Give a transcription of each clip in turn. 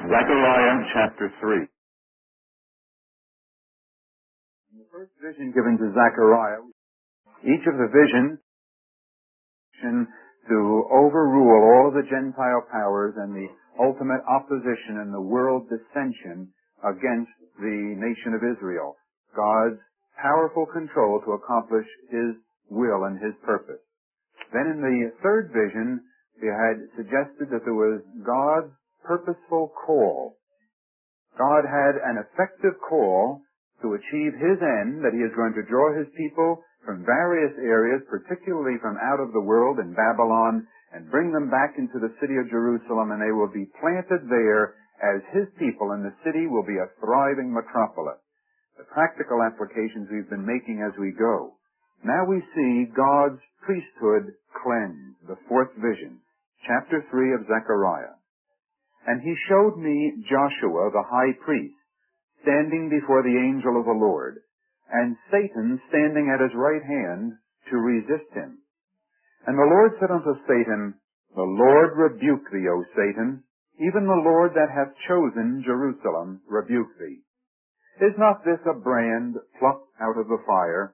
Zechariah chapter 3. In the first vision given to Zechariah, each of the visions to overrule all of the Gentile powers and the ultimate opposition and the world dissension against the nation of Israel. God's powerful control to accomplish His will and His purpose. Then in the third vision, we had suggested that there was God's purposeful call. God had an effective call to achieve His end, that He is going to draw His people from various areas, particularly from out of the world in Babylon, and bring them back into the city of Jerusalem, and they will be planted there as His people, and the city will be a thriving metropolis. The practical applications we've been making as we go. Now we see God's priesthood cleansed, the fourth vision, chapter 3 of Zechariah. And He showed me Joshua, the high priest, standing before the angel of the Lord, and Satan standing at his right hand to resist him. And the Lord said unto Satan, The Lord rebuke thee, O Satan, even the Lord that hath chosen Jerusalem rebuke thee. Is not this a brand plucked out of the fire?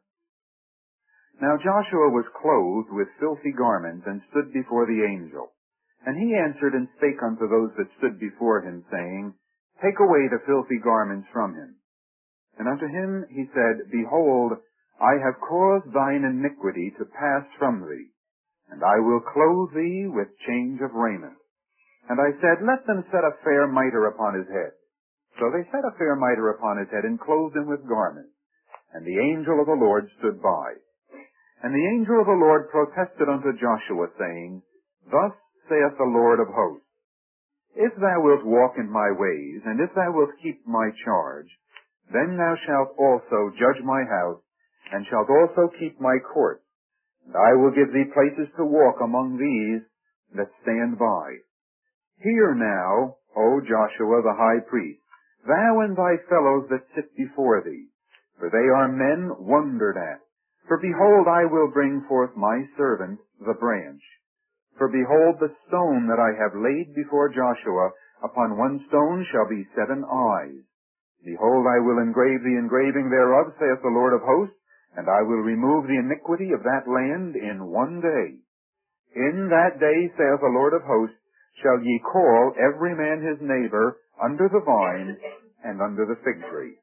Now Joshua was clothed with filthy garments, and stood before the angel. And he answered and spake unto those that stood before him, saying, Take away the filthy garments from him. And unto him he said, Behold, I have caused thine iniquity to pass from thee, and I will clothe thee with change of raiment. And I said, Let them set a fair mitre upon his head. So they set a fair mitre upon his head, and clothed him with garments. And the angel of the Lord stood by. And the angel of the Lord protested unto Joshua, saying, Thus saith the Lord of hosts, If thou wilt walk in my ways, and if thou wilt keep my charge, then thou shalt also judge my house, and shalt also keep my courts. And I will give thee places to walk among these that stand by. Hear now, O Joshua the high priest, thou and thy fellows that sit before thee, for they are men wondered at. For behold, I will bring forth my servant, the branch. For behold, the stone that I have laid before Joshua, upon one stone shall be 7 eyes. Behold, I will engrave the engraving thereof, saith the Lord of hosts, and I will remove the iniquity of that land in one day. In that day, saith the Lord of hosts, shall ye call every man his neighbor under the vine and under the fig tree.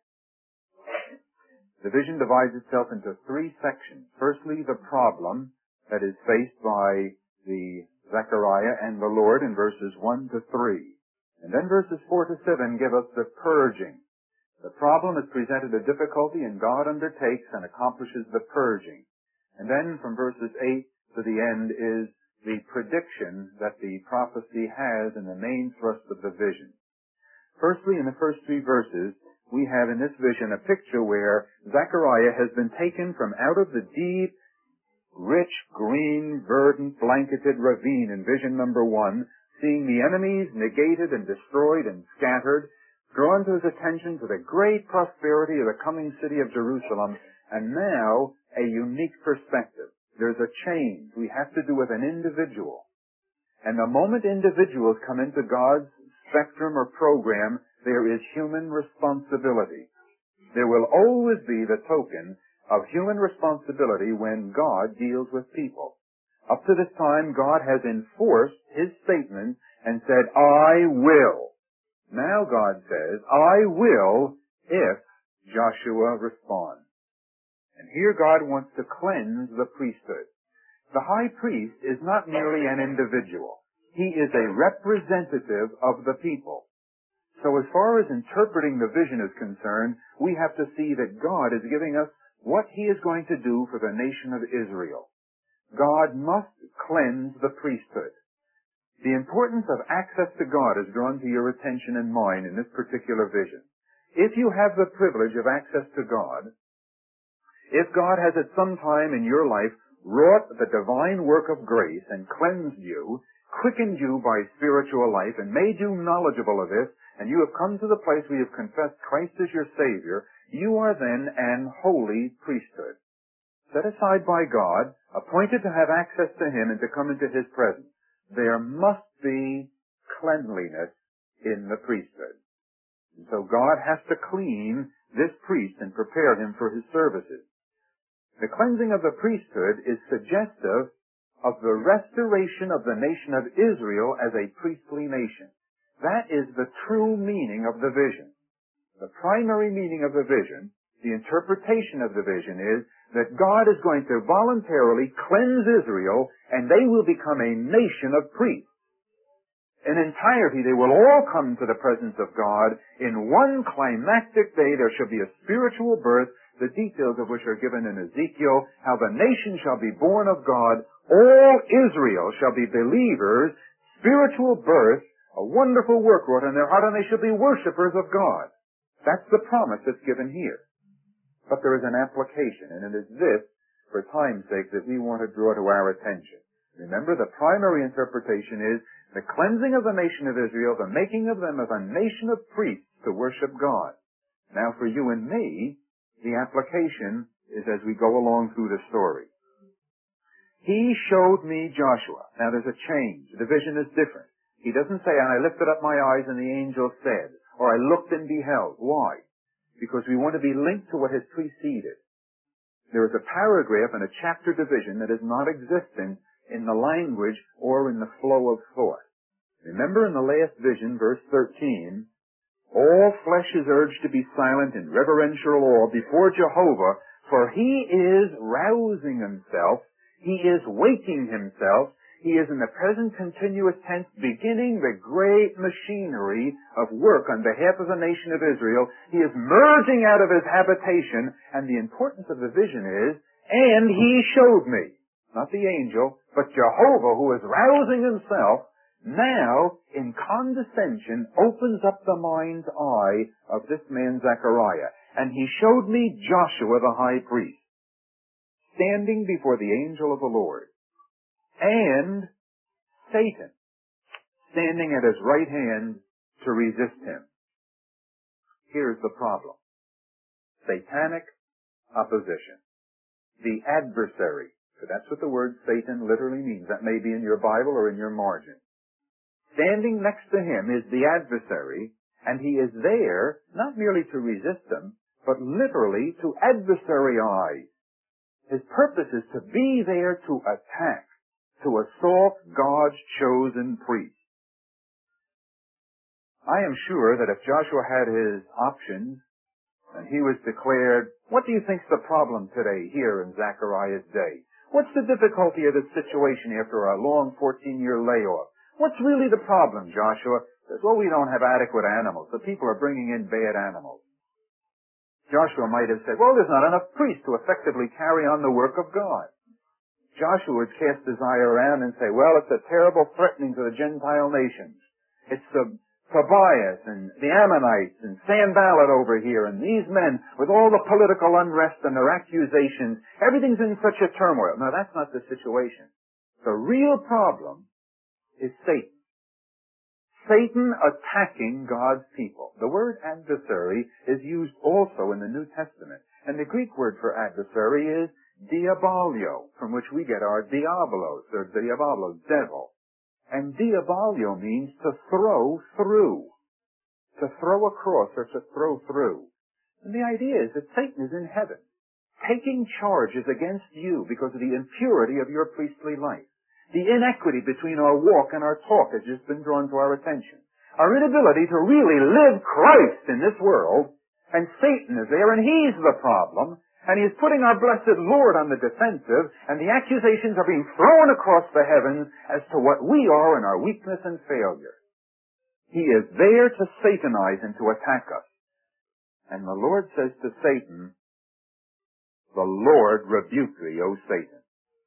The vision divides itself into 3 sections. Firstly, the problem that is faced by the Zechariah and the Lord in verses 1 to 3. And then verses 4 to 7 give us the purging. The problem is presented a difficulty, and God undertakes and accomplishes the purging. And then from verses 8 to the end is the prediction that the prophecy has in the main thrust of the vision. Firstly, in the first 3 verses, we have in this vision a picture where Zechariah has been taken from out of the deep, rich, green, verdant, blanketed ravine in vision number 1, seeing the enemies negated and destroyed and scattered, drawn to his attention to the great prosperity of the coming city of Jerusalem, and now a unique perspective. There's a change. We have to do with an individual. And the moment individuals come into God's spectrum or program, there is human responsibility. There will always be the token of human responsibility when God deals with people. Up to this time, God has enforced His statement and said, I will. Now God says, I will if Joshua responds. And here God wants to cleanse the priesthood. The high priest is not merely an individual. He is a representative of the people. So as far as interpreting the vision is concerned, we have to see that God is giving us what He is going to do for the nation of Israel. God must cleanse the priesthood. The importance of access to God is drawn to your attention and mine in this particular vision. If you have the privilege of access to God, if God has at some time in your life wrought the divine work of grace and cleansed you, quickened you by spiritual life, and made you knowledgeable of this, and you have come to the place where you have confessed Christ as your Savior, you are then an holy priesthood, set aside by God, appointed to have access to Him and to come into His presence. There must be cleanliness in the priesthood. And so God has to clean this priest and prepare him for his services. The cleansing of the priesthood is suggestive of the restoration of the nation of Israel as a priestly nation. That is the true meaning of the vision. The primary meaning of the vision, the interpretation of the vision, is that God is going to voluntarily cleanse Israel and they will become a nation of priests. In entirety, they will all come to the presence of God. In one climactic day, there shall be a spiritual birth, the details of which are given in Ezekiel, how the nation shall be born of God. All Israel shall be believers, spiritual birth, a wonderful work wrought in their heart, and they shall be worshipers of God. That's the promise that's given here. But there is an application, and it is this, for time's sake, that we want to draw to our attention. Remember, the primary interpretation is the cleansing of the nation of Israel, the making of them as a nation of priests to worship God. Now for you and me, the application is as we go along through the story. He showed me Joshua. Now there's a change. The vision is different. He doesn't say, and I lifted up my eyes and the angel said, or I looked and beheld. Why? Because we want to be linked to what has preceded. There is a paragraph and a chapter division that is not existent in the language or in the flow of thought. Remember in the last vision, verse 13, all flesh is urged to be silent in reverential awe before Jehovah, for he is rousing himself, he is waking himself, he is in the present continuous tense beginning the great machinery of work on behalf of the nation of Israel. He is merging out of his habitation, and the importance of the vision is, and he showed me. Not the angel, but Jehovah, who is rousing himself, now, in condescension, opens up the mind's eye of this man Zechariah. And he showed me Joshua the high priest, standing before the angel of the Lord, and Satan, standing at his right hand to resist him. Here's the problem. Satanic opposition. The adversary. So that's what the word Satan literally means. That may be in your Bible or in your margin. Standing next to him is the adversary, and he is there not merely to resist him, but literally to adversaryize. His purpose is to be there to attack, to assault God's chosen priest. I am sure that if Joshua had his options, and he was declared, what do you think's the problem today here in Zechariah's day? What's the difficulty of this situation after a long 14-year layoff? What's really the problem, Joshua? He says, well, we don't have adequate animals. The people are bringing in bad animals. Joshua might have said, well, there's not enough priests to effectively carry on the work of God. Joshua would cast his eye around and say, well, it's a terrible threatening to the Gentile nations. It's the Tobias and the Ammonites and Sanballat over here and these men with all the political unrest and their accusations. Everything's in such a turmoil. Now, that's not the situation. The real problem is Satan. Satan attacking God's people. The word adversary is used also in the New Testament. And the Greek word for adversary is diabolio, from which we get our diabolos, or diabolos, devil. And diabolio means to throw through, to throw across or to throw through. And the idea is that Satan is in heaven, taking charges against you because of the impurity of your priestly life. The inequity between our walk and our talk has just been drawn to our attention. Our inability to really live Christ in this world, and Satan is there, and he's the problem. And he is putting our blessed Lord on the defensive, and the accusations are being thrown across the heavens as to what we are in our weakness and failure. He is there to Satanize and to attack us. And the Lord says to Satan, the Lord rebuke thee, O Satan.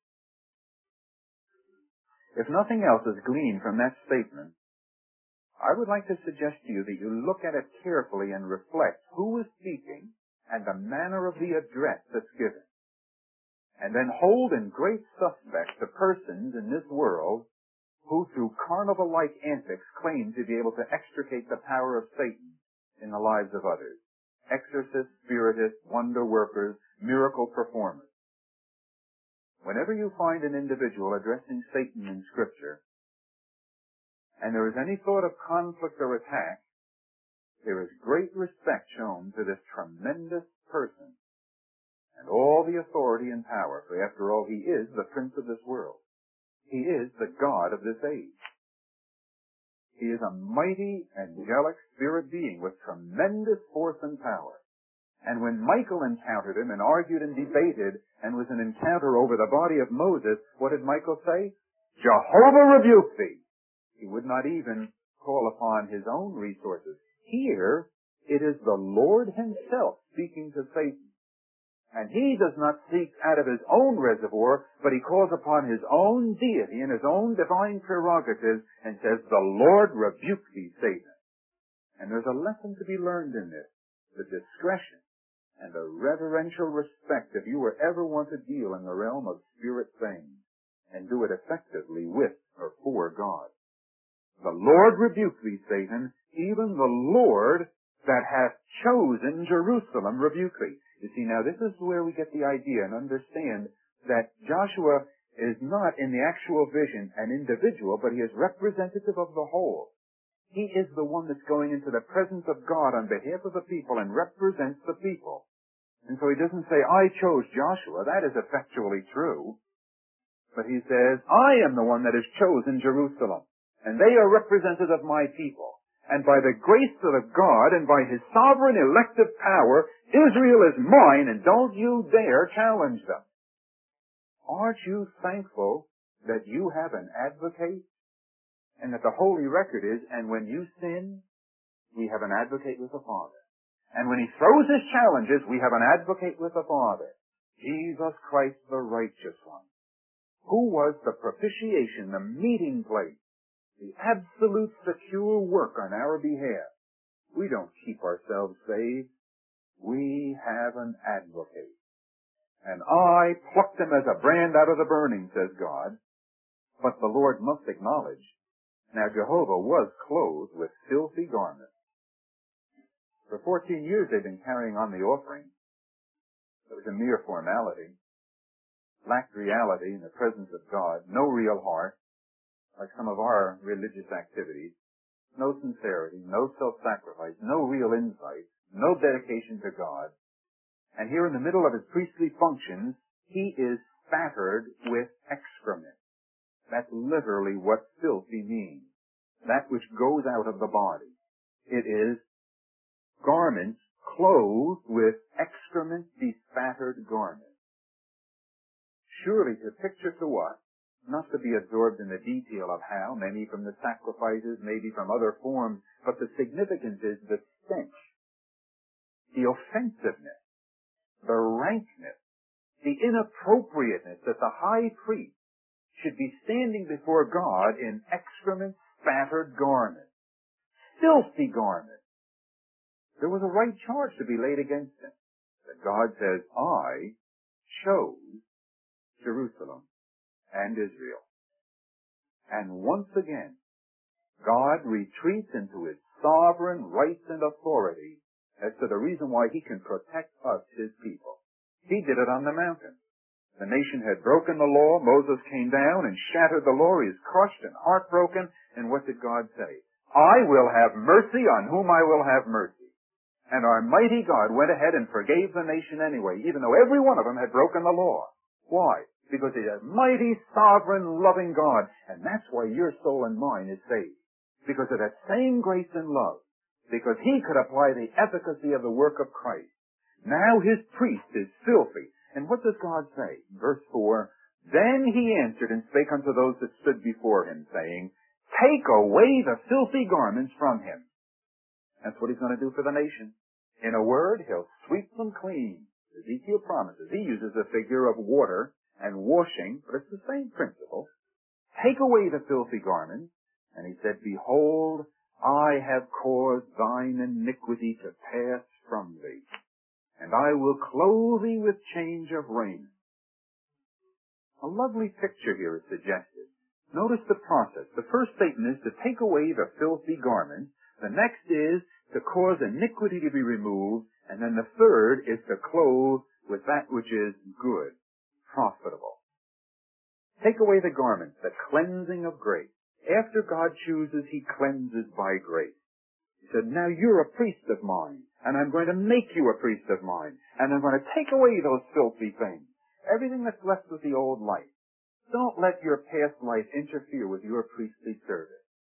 If nothing else is gleaned from that statement, I would like to suggest to you that you look at it carefully and reflect who is speaking and the manner of the address that's given. And then hold in great suspect the persons in this world who through carnival-like antics claim to be able to extricate the power of Satan in the lives of others. Exorcists, spiritists, wonder workers, miracle performers. Whenever you find an individual addressing Satan in Scripture, and there is any thought of conflict or attack, there is great respect shown to this tremendous person and all the authority and power, for after all, he is the prince of this world. He is the God of this age. He is a mighty, angelic spirit being with tremendous force and power. And when Michael encountered him and argued and debated and was an encounter over the body of Moses, what did Michael say? Jehovah rebuke thee. He would not even call upon his own resources. Here, it is the Lord himself speaking to Satan. And he does not speak out of his own reservoir, but he calls upon his own deity and his own divine prerogatives and says, the Lord rebuke thee, Satan. And there's a lesson to be learned in this, the discretion and the reverential respect if you ever want to deal in the realm of spirit things and do it effectively with or for God. The Lord rebuke thee, Satan, even the Lord that hath chosen Jerusalem rebuke thee. You see, now this is where we get the idea and understand that Joshua is not in the actual vision an individual, but he is representative of the whole. He is the one that's going into the presence of God on behalf of the people and represents the people. And so he doesn't say, I chose Joshua. That is effectually true. But he says, I am the one that has chosen Jerusalem, and they are representative of my people. And by the grace of God and by his sovereign elective power, Israel is mine, and don't you dare challenge them. Aren't you thankful that you have an advocate? And that the holy record is, and when you sin, we have an advocate with the Father. And when he throws his challenges, we have an advocate with the Father. Jesus Christ, the righteous one. Who was the propitiation, the meeting place, the absolute secure work on our behalf. We don't keep ourselves saved. We have an advocate. And I plucked him as a brand out of the burning, says God. But the Lord must acknowledge, now Jehovah was clothed with filthy garments. For 14 years they've been carrying on the offering. It was a mere formality. Lacked reality in the presence of God. No real heart, like some of our religious activities. No sincerity, no self-sacrifice, no real insight, no dedication to God. And here in the middle of his priestly functions, he is spattered with excrement. That's literally what filthy means. That which goes out of the body. It is garments clothed with excrement, bespattered garments. Surely to picture to what? Not to be absorbed in the detail of how, maybe from the sacrifices, maybe from other forms, but the significance is the stench, the offensiveness, the rankness, the inappropriateness that the high priest should be standing before God in excrement spattered garments, filthy garments. There was a right charge to be laid against him. That God says, I chose Jerusalem and Israel. And once again, God retreats into his sovereign rights and authority as to the reason why he can protect us, his people. He did it on the mountain. The nation had broken the law. Moses came down and shattered the law. He is crushed and heartbroken. And what did God say? I will have mercy on whom I will have mercy. And our mighty God went ahead and forgave the nation anyway, even though every one of them had broken the law. Why? Because he's a mighty, sovereign, loving God. And that's why your soul and mine is saved. Because of that same grace and love. Because he could apply the efficacy of the work of Christ. Now his priest is filthy. And what does God say? Verse 4, Then he answered and spake unto those that stood before him, saying, Take away the filthy garments from him. That's what he's going to do for the nation. In a word, he'll sweep them clean. Ezekiel promises. He uses a figure of water and washing, but it's the same principle. Take away the filthy garments. And he said, Behold, I have caused thine iniquity to pass from thee, and I will clothe thee with change of raiment. A lovely picture here is suggested. Notice the process. The first statement is to take away the filthy garments. The next is to cause iniquity to be removed. And then the third is to clothe with that which is good, profitable. Take away the garments, the cleansing of grace. After God chooses, He cleanses by grace. He said, now you're a priest of mine, and I'm going to make you a priest of mine, and I'm going to take away those filthy things. Everything that's left with the old life. Don't let your past life interfere with your priestly service.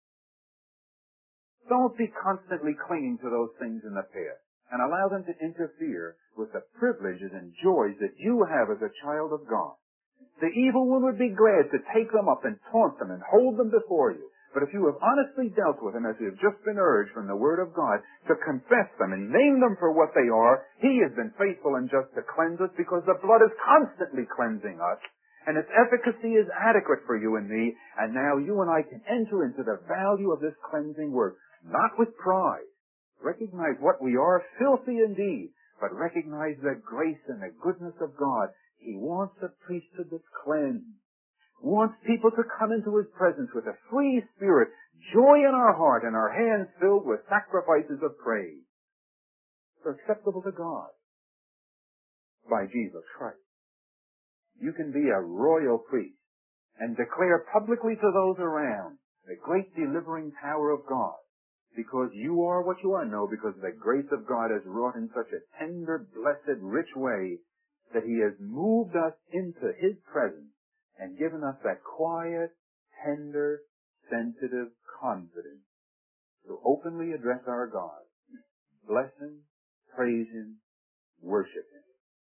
Don't be constantly clinging to those things in the past and allow them to interfere with the privileges and joys that you have as a child of God. The evil one would be glad to take them up and taunt them and hold them before you. But if you have honestly dealt with them, as we have just been urged from the Word of God, to confess them and name them for what they are, He has been faithful and just to cleanse us, because the blood is constantly cleansing us, and its efficacy is adequate for you and me, and now you and I can enter into the value of this cleansing work, not with pride. Recognize what we are, filthy indeed, but recognize the grace and the goodness of God. He wants a priesthood that's cleansed. Wants people to come into His presence with a free spirit, joy in our heart, and our hands filled with sacrifices of praise. They're acceptable to God by Jesus Christ. You can be a royal priest and declare publicly to those around the great delivering power of God, because you are what you are. No, because the grace of God has wrought in such a tender, blessed, rich way that He has moved us into His presence and given us that quiet, tender, sensitive confidence to openly address our God, bless Him, praise Him, worship Him.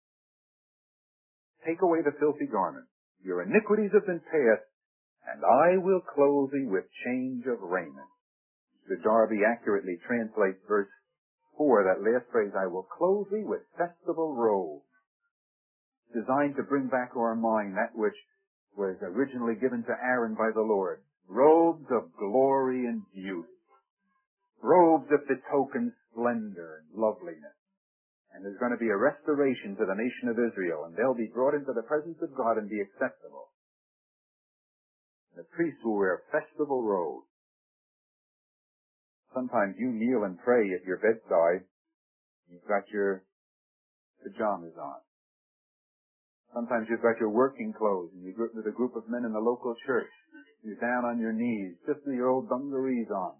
Take away the filthy garment. Your iniquities have been passed, and I will clothe thee with change of raiment. Mr. Darby accurately translates verse 4, that last phrase, I will clothe thee with festival robes, designed to bring back to our mind that which was originally given to Aaron by the Lord. Robes of glory and beauty. Robes that betoken splendor and loveliness. And there's going to be a restoration to the nation of Israel, and they'll be brought into the presence of God and be acceptable. The priests will wear festival robes. Sometimes you kneel and pray at your bedside. You've got your pajamas on. Sometimes you've got your working clothes, and you go with a group of men in the local church. You're down on your knees, just with your old dungarees on.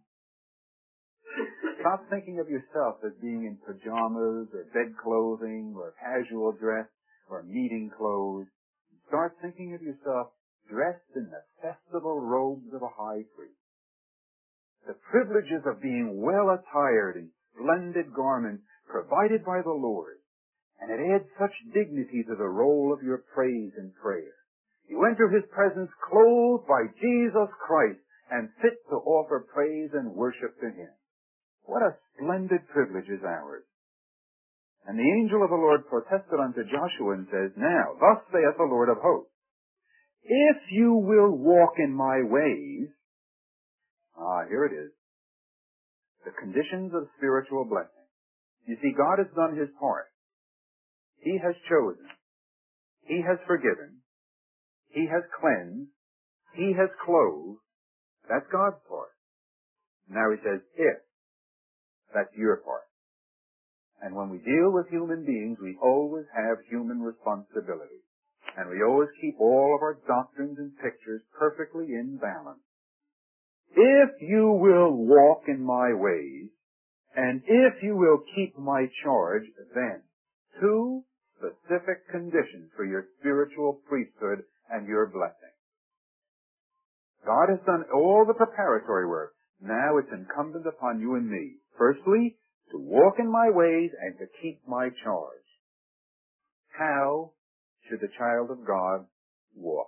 Stop thinking of yourself as being in pajamas or bed clothing or casual dress or meeting clothes. Start thinking of yourself dressed in the festival robes of a high priest. The privileges of being well attired in splendid garments provided by the Lord. And it adds such dignity to the role of your praise and prayer. You enter His presence clothed by Jesus Christ and fit to offer praise and worship to Him. What a splendid privilege is ours. And the angel of the Lord protested unto Joshua and says, now, thus saith the Lord of hosts, if you will walk in my ways, here it is, the conditions of spiritual blessing. You see, God has done His part. He has chosen. He has forgiven. He has cleansed. He has clothed. That's God's part. Now He says, if. That's your part. And when we deal with human beings, we always have human responsibility. And we always keep all of our doctrines and pictures perfectly in balance. If you will walk in my ways, and if you will keep my charge, then two specific conditions for your spiritual priesthood and your blessing. God has done all the preparatory work. Now it's incumbent upon you and me. Firstly, to walk in my ways and to keep my charge. How should the child of God walk?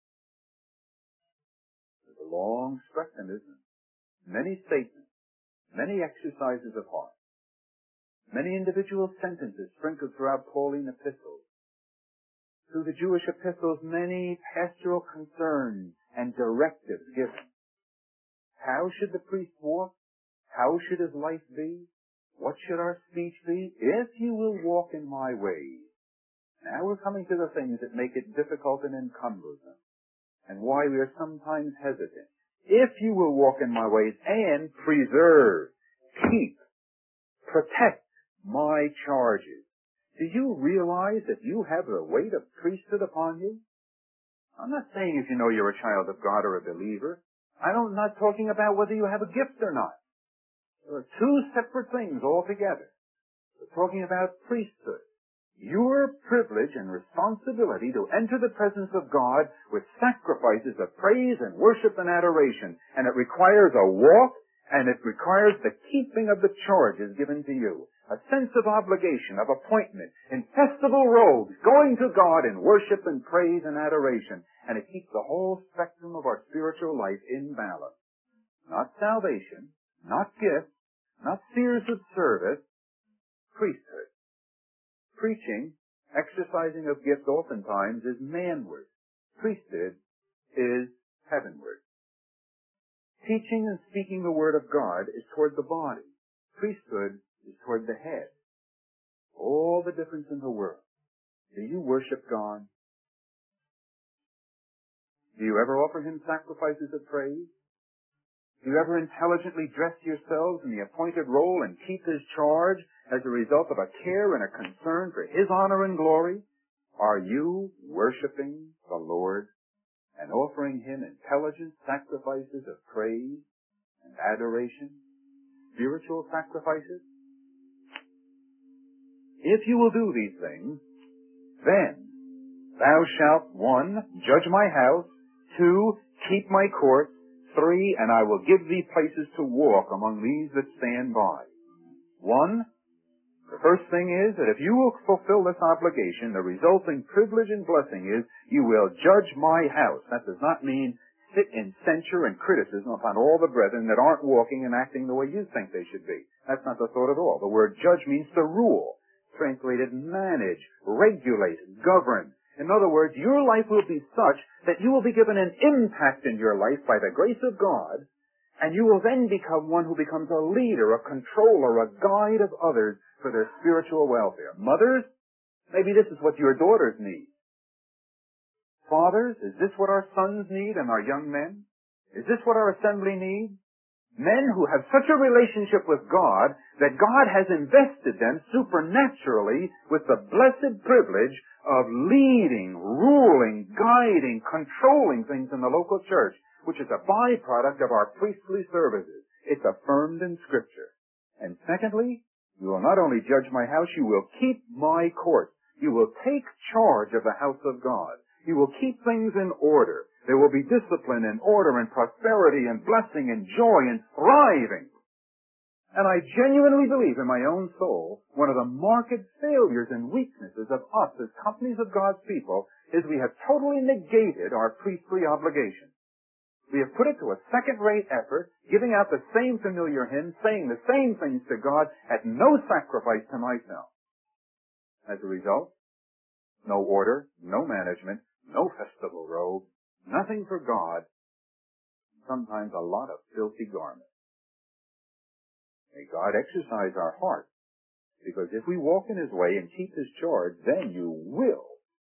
It's a long spectrum, isn't it? Many statements, many exercises of heart. Many individual sentences sprinkled throughout Pauline epistles. Through the Jewish epistles, many pastoral concerns and directives given. How should the priest walk? How should his life be? What should our speech be? If you will walk in my ways. Now we're coming to the things that make it difficult and encumbersome, and why we are sometimes hesitant. If you will walk in my ways and preserve, keep, protect my charges. Do you realize that you have the weight of priesthood upon you? I'm not saying if you know you're a child of God or a believer. I'm not talking about whether you have a gift or not. There are two separate things altogether. We're talking about priesthood. Your privilege and responsibility to enter the presence of God with sacrifices of praise and worship and adoration. And it requires a walk, and it requires the keeping of the charges given to you. A sense of obligation, of appointment, in festival robes, going to God in worship and praise and adoration. And it keeps the whole spectrum of our spiritual life in balance. Not salvation, not gifts, not spheres of service, priesthood. Preaching, exercising of gifts oftentimes is manward. Priesthood is heavenward. Teaching and speaking the word of God is toward the body. Priesthood is toward the head. All the difference in the world. Do you worship God? Do you ever offer Him sacrifices of praise? Do you ever intelligently dress yourselves in the appointed role and keep His charge as a result of a care and a concern for His honor and glory? Are you worshiping the Lord and offering Him intelligent sacrifices of praise and adoration? Spiritual sacrifices? If you will do these things, then thou shalt, 1, judge my house, 2, keep my courts, 3, and I will give thee places to walk among these that stand by. 1, the first thing is that if you will fulfill this obligation, the resulting privilege and blessing is you will judge my house. That does not mean sit in censure and criticism upon all the brethren that aren't walking and acting the way you think they should be. That's not the thought at all. The word judge means to rule. Translated manage, regulate, govern. In other words, your life will be such that you will be given an impact in your life by the grace of God, and you will then become one who becomes a leader, a controller, a guide of others for their spiritual welfare. Mothers, maybe this is what your daughters need. Fathers, is this what our sons need and our young men? Is this what our assembly needs? Men who have such a relationship with God that God has invested them supernaturally with the blessed privilege of leading, ruling, guiding, controlling things in the local church, which is a byproduct of our priestly services. It's affirmed in Scripture. And secondly, you will not only judge my house, you will keep my courts. You will take charge of the house of God. You will keep things in order. There will be discipline and order and prosperity and blessing and joy and thriving. And I genuinely believe in my own soul, one of the marked failures and weaknesses of us as companies of God's people is we have totally negated our priestly obligation. We have put it to a second-rate effort, giving out the same familiar hymns, saying the same things to God at no sacrifice to myself. As a result, no order, no management, no festival robe, nothing for God, sometimes a lot of filthy garments. May God exercise our hearts, because if we walk in His way and keep His charge, then you will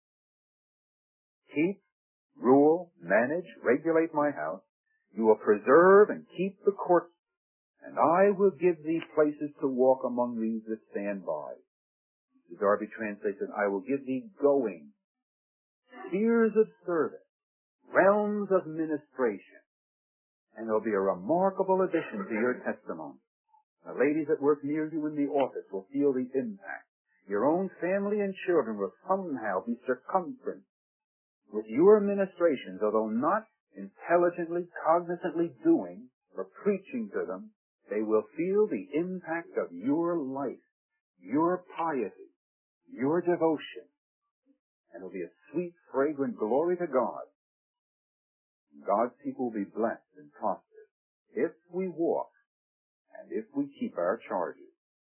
keep, rule, manage, regulate my house. You will preserve and keep the courts, and I will give thee places to walk among these that stand by. The Darby translates it, I will give thee going, spheres of service, realms of ministration, and there'll be a remarkable addition to your testimony. The ladies that work near you in the office will feel the impact. Your own family and children will somehow be circumferenced with your ministrations, although not intelligently, cognizantly doing or preaching to them. They will feel the impact of your life, your piety, your devotion, and it will be a sweet, fragrant glory to God. God's people will be blessed and prosperous if we walk and if we keep our charges.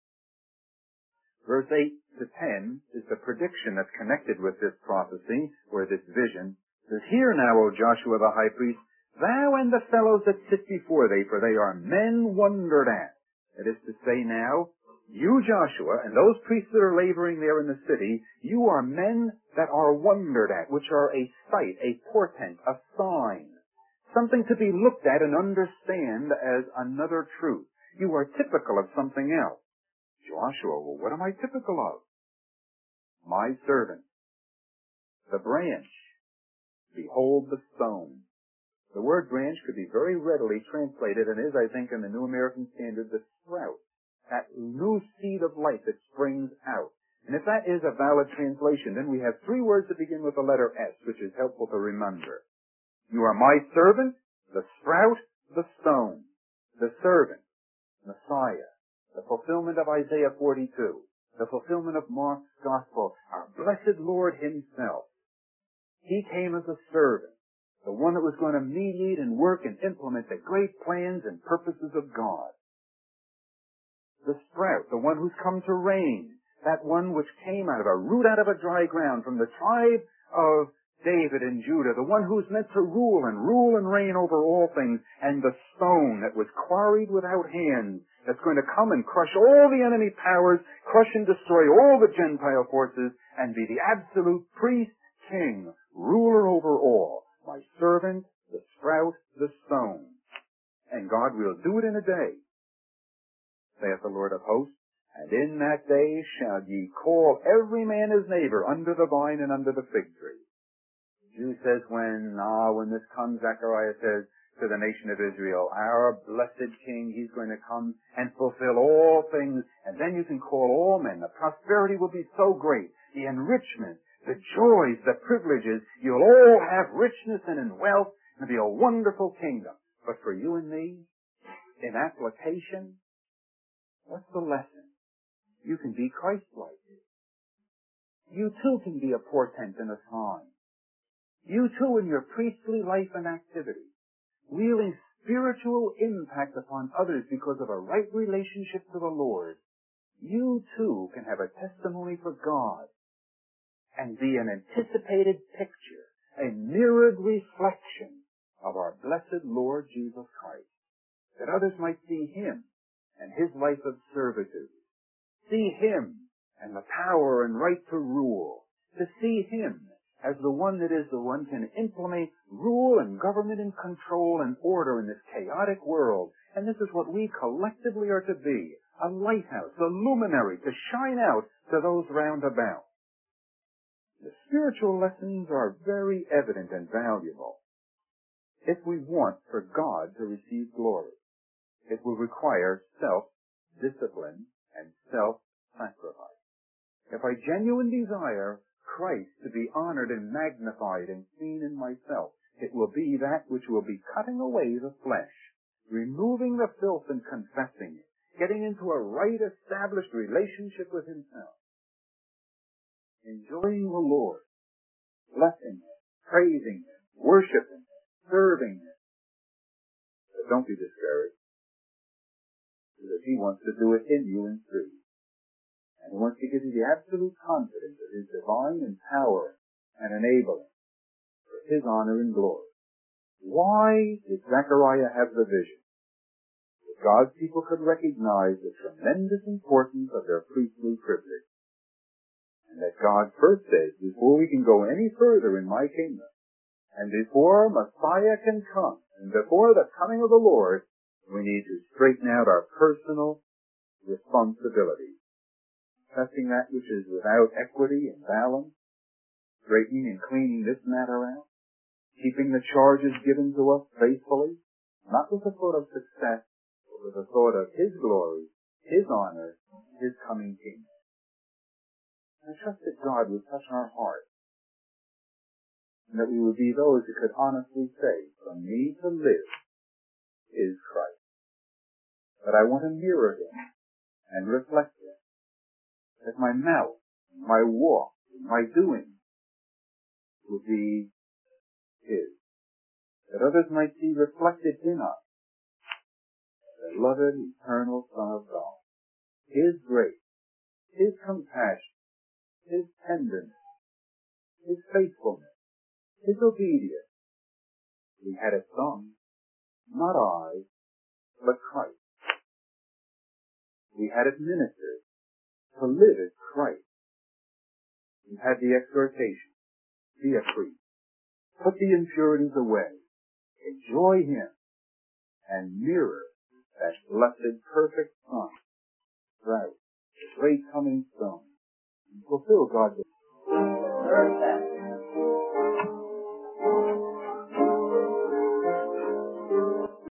Verse 8 to 10 is the prediction that's connected with this prophecy, or this vision. It says, Hear now, O Joshua the high priest, thou and the fellows that sit before thee, for they are men wondered at. That is to say now, you, Joshua, and those priests that are laboring there in the city, you are men that are wondered at, which are a sight, a portent, a sign, something to be looked at and understand as another truth. You are typical of something else. Joshua, well, what am I typical of? My servant, the branch, behold the stone. The word branch could be very readily translated, and is, I think, in the New American Standard, the sprout. That new seed of life that springs out. And if that is a valid translation, then we have three words that begin with the letter S, which is helpful to remember. You are my servant, the sprout, the stone. The servant, Messiah. The fulfillment of Isaiah 42. The fulfillment of Mark's Gospel. Our blessed Lord Himself. He came as a servant. The one that was going to mediate and work and implement the great plans and purposes of God. The sprout, the one who's come to reign. That one which came out of a root out of a dry ground from the tribe of David and Judah. The one who's meant to rule and reign over all things. And the stone that was quarried without hands. That's going to come and crush all the enemy powers, crush and destroy all the Gentile forces, and be the absolute priest, king, ruler over all. My servant, the sprout, the stone. And God will do it in a day, saith the Lord of hosts. And in that day shall ye call every man his neighbor under the vine and under the fig tree. The Jew says when this comes, Zechariah says to the nation of Israel, our blessed king, he's going to come and fulfill all things, and then you can call all men. The prosperity will be so great, the enrichment, the joys, the privileges, you'll all have richness and in wealth, and it'll be a wonderful kingdom. But for you and me, in application, what's the lesson? You can be Christ-like. You too can be a portent and a sign. You too in your priestly life and activity, wielding spiritual impact upon others because of a right relationship to the Lord. You too can have a testimony for God and be an anticipated picture, a mirrored reflection of our blessed Lord Jesus Christ, that others might see Him and His life of servitude, see Him and the power and right to rule, to see Him as the one that is the one can implement rule and government and control and order in this chaotic world. And this is what we collectively are to be, a lighthouse, a luminary, to shine out to those round about. The spiritual lessons are very evident and valuable. If we want for God to receive glory, it will require self-discipline and self-sacrifice. If I genuinely desire Christ to be honored and magnified and seen in myself, it will be that which will be cutting away the flesh, removing the filth and confessing it, getting into a right established relationship with Himself, enjoying the Lord, blessing Him, praising Him, worshiping Him, serving Him. But don't be discouraged, because He wants to do it in you and through you. And He wants to give you the absolute confidence of His divine empowering and enabling for His honor and glory. Why did Zechariah have the vision? That God's people could recognize the tremendous importance of their priestly privilege. And that God first says, before we can go any further in my kingdom, and before Messiah can come, and before the coming of the Lord, we need to straighten out our personal responsibilities. Testing that which is without equity and balance, straightening and cleaning this matter out, keeping the charges given to us faithfully, not with the thought of success, but with the thought of His glory, His honor, His coming kingdom. I trust that God would touch our hearts, and that we would be those who could honestly say, for me to live is Christ. But I want to mirror Him and reflect Him. That my mouth, my walk, my doing would be His. That others might see reflected in us the beloved, eternal Son of God. His grace, His compassion, His tenderness, His faithfulness, His obedience. We had it sung, not I, but Christ. We had it ministered, to live as Christ. We had the exhortation, be a priest, put the impurities away, enjoy Him, and mirror that blessed, perfect Son, right, the great coming stone, and fulfill God's will.